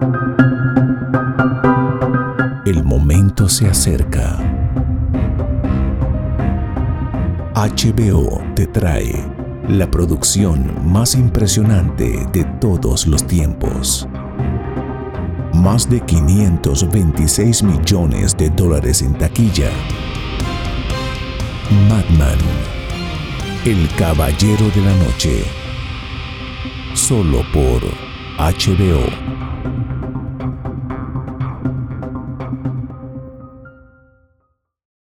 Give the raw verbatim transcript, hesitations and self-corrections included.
El momento se acerca. H B O te trae la producción más impresionante de todos los tiempos. Más de quinientos veintiséis millones de dólares en taquilla. Madman, el caballero de la noche. Solo por H B O.